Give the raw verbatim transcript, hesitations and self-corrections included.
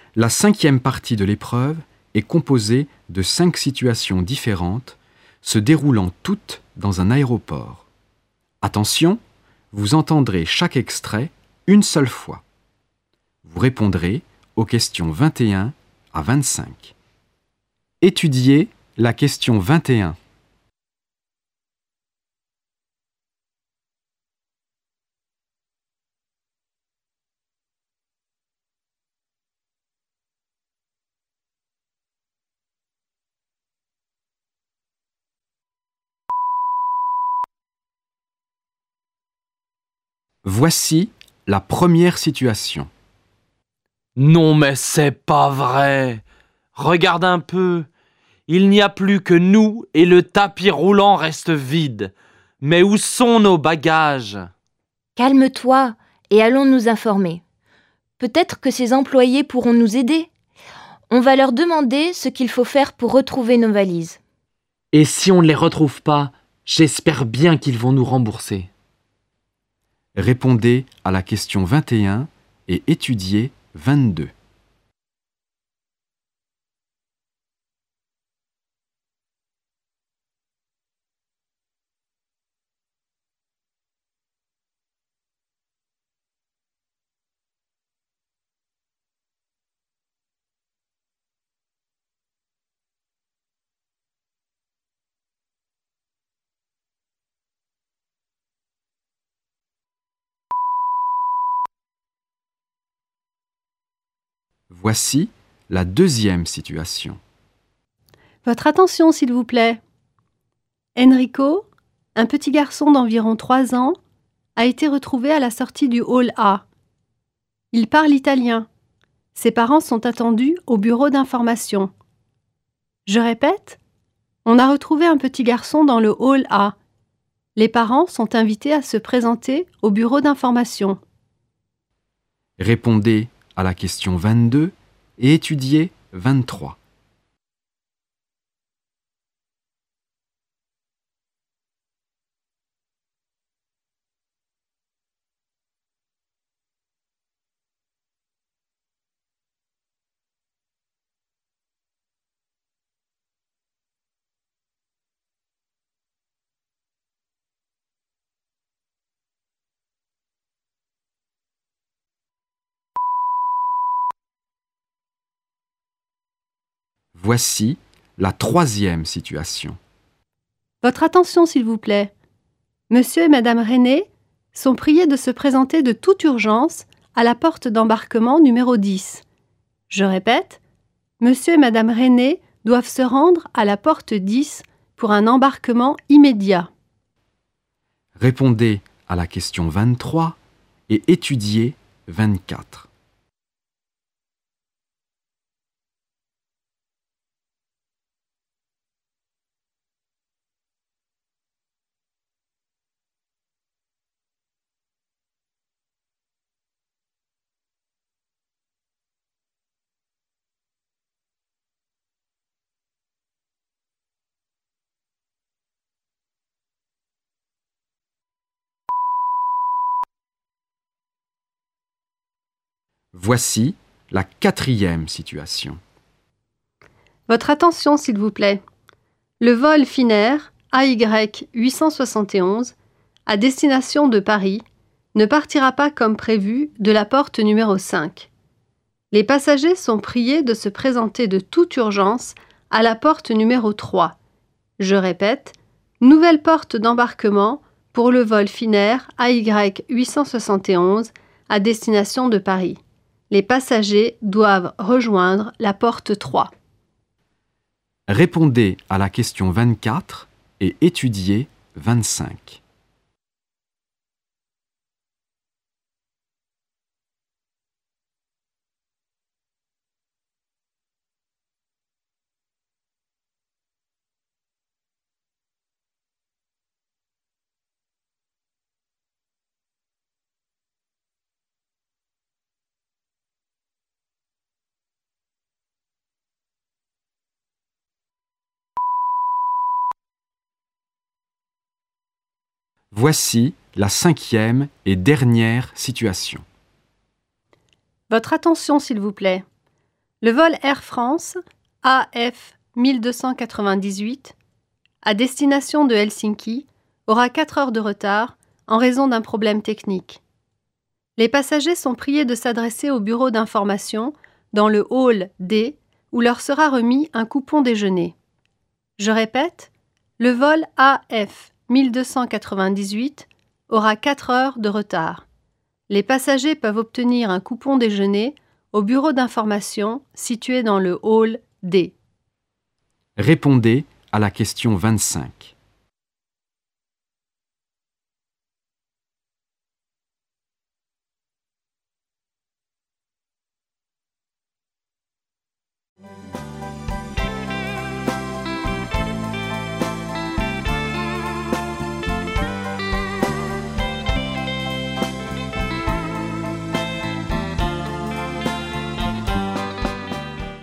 La cinquième partie de l'épreuve est composée de cinq situations différentes, se déroulant toutes dans un aéroport. Attention, vous entendrez chaque extrait une seule fois. Vous répondrez aux questions vingt et un à vingt-cinq. Étudiez la question vingt et un. Voici la première situation. Non mais c'est pas vrai! Regarde un peu, il n'y a plus que nous et le tapis roulant reste vide. Mais où sont nos bagages? Calme-toi et allons nous informer. Peut-être que ces employés pourront nous aider. On va leur demander ce qu'il faut faire pour retrouver nos valises. Et si on ne les retrouve pas, j'espère bien qu'ils vont nous rembourser. Répondez à la question vingt et un et étudiez vingt-deux. Voici la deuxième situation. Votre attention, s'il vous plaît. Enrico, un petit garçon d'environ trois ans, a été retrouvé à la sortie du hall A. Il parle italien. Ses parents sont attendus au bureau d'information. Je répète, on a retrouvé un petit garçon dans le hall A. Les parents sont invités à se présenter au bureau d'information. Répondez à la question vingt-deux et étudiez vingt-trois. Voici la troisième situation. Votre attention, s'il vous plaît. Monsieur et Madame René sont priés de se présenter de toute urgence à la porte d'embarquement numéro dix. Je répète, Monsieur et Madame René doivent se rendre à la porte dix pour un embarquement immédiat. Répondez à la question vingt-trois et étudiez vingt-quatre. Voici la quatrième situation. Votre attention, s'il vous plaît. Le vol Finnair A Y huit cent soixante et onze à destination de Paris ne partira pas comme prévu de la porte numéro cinq. Les passagers sont priés de se présenter de toute urgence à la porte numéro trois. Je répète, nouvelle porte d'embarquement pour le vol Finnair A Y huit cent soixante et onze à destination de Paris. Les passagers doivent rejoindre la porte trois. Répondez à la question vingt-quatre et étudiez vingt-cinq. Voici la cinquième et dernière situation. Votre attention, s'il vous plaît. Le vol Air France A F mille deux cent quatre-vingt-dix-huit à destination de Helsinki aura quatre heures de retard en raison d'un problème technique. Les passagers sont priés de s'adresser au bureau d'information dans le hall D où leur sera remis un coupon déjeuner. Je répète, le vol A F mille deux cent quatre-vingt-dix-huit aura quatre heures de retard. Les passagers peuvent obtenir un coupon déjeuner au bureau d'information situé dans le hall D. Répondez à la question vingt-cinq.